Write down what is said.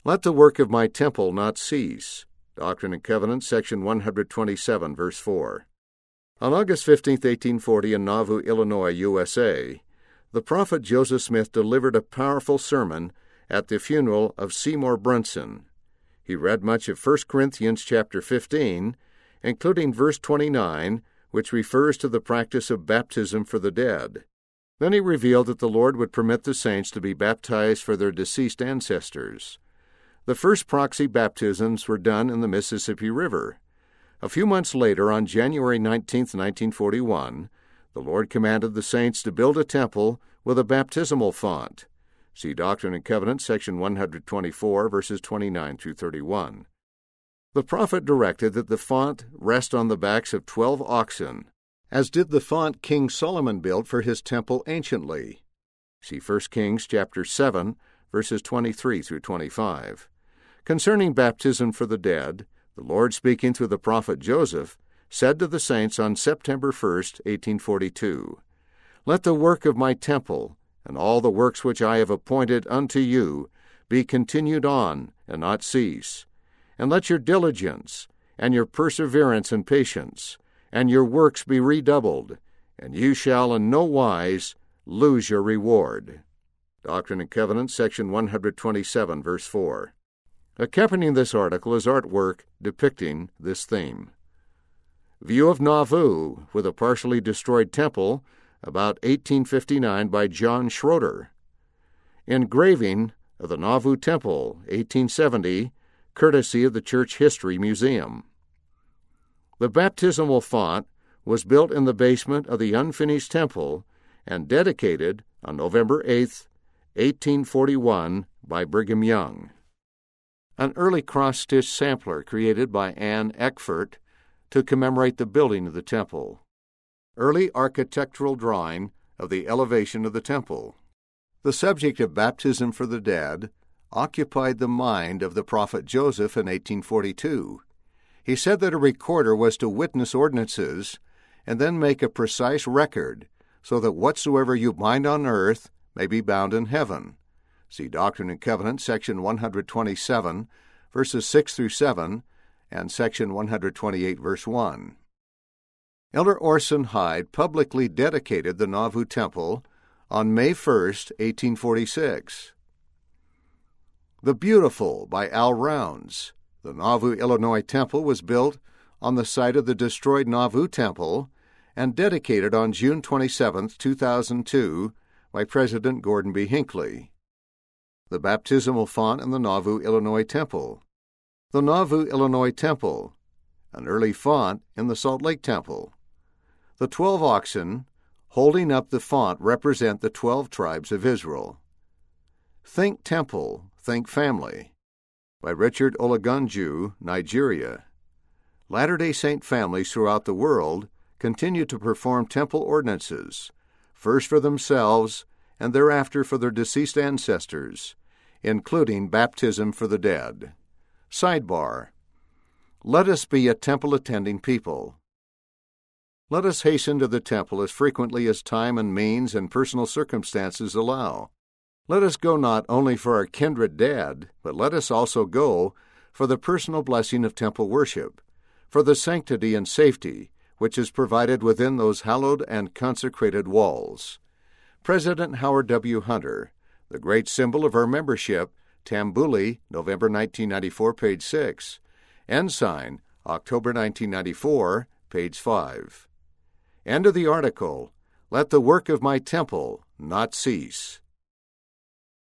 Let the work of my temple not cease. Doctrine and Covenants, section 127, verse 4. On August 15, 1840, in Nauvoo, Illinois, USA, the prophet Joseph Smith delivered a powerful sermon at the funeral of Seymour Brunson. He read much of 1 Corinthians chapter 15, including verse 29, which refers to the practice of baptism for the dead. Then he revealed that the Lord would permit the saints to be baptized for their deceased ancestors. The first proxy baptisms were done in the Mississippi River. A few months later, on January 19, 1941, the Lord commanded the saints to build a temple with a baptismal font. See Doctrine and Covenants, section 124, verses 29 through 31. The prophet directed that the font rest on the backs of 12 oxen, as did the font King Solomon built for his temple anciently. See 1 Kings chapter 7, verses 23 through 25. Concerning baptism for the dead, the Lord, speaking through the prophet Joseph, said to the saints on September 1, 1842, "Let the work of my temple, and all the works which I have appointed unto you, be continued on, and not cease. And let your diligence, and your perseverance and patience, and your works be redoubled, and you shall in no wise lose your reward." Doctrine and Covenants, section 127, verse 4. Accompanying this article is artwork depicting this theme. View of Nauvoo with a partially destroyed temple, about 1859, by John Schroeder. Engraving of the Nauvoo Temple, 1870, courtesy of the Church History Museum. The baptismal font was built in the basement of the unfinished temple and dedicated on November 8, 1841, by Brigham Young. An early cross-stitch sampler created by Anne Eckfert to commemorate the building of the temple. Early architectural drawing of the elevation of the temple. The subject of baptism for the dead occupied the mind of the prophet Joseph in 1842. He said that a recorder was to witness ordinances and then make a precise record, so that whatsoever you bind on earth may be bound in heaven. See Doctrine and Covenants, section 127, verses 6 through 7, and section 128, verse 1. Elder Orson Hyde publicly dedicated the Nauvoo Temple on May 1, 1846. The Beautiful by Al Rounds. The Nauvoo, Illinois Temple was built on the site of the destroyed Nauvoo Temple and dedicated on June 27, 2002, by President Gordon B. Hinckley. The baptismal font in the Nauvoo, Illinois Temple. The Nauvoo, Illinois Temple, an early font in the Salt Lake Temple. The 12 oxen holding up the font represent the 12 tribes of Israel. Think Temple, Think Family, by Richard Olagunju, Nigeria. Latter-day Saint families throughout the world continue to perform temple ordinances, first for themselves and thereafter for their deceased ancestors, including baptism for the dead. Sidebar: Let us be a temple-attending people. Let us hasten to the temple as frequently as time and means and personal circumstances allow. Let us go not only for our kindred dead, but let us also go for the personal blessing of temple worship, for the sanctity and safety which is provided within those hallowed and consecrated walls. President Howard W. Hunter, the great symbol of our membership, Tambuli, November 1994, page 6. Ensign, October 1994, page 5. End of the article. Let the work of my temple not cease.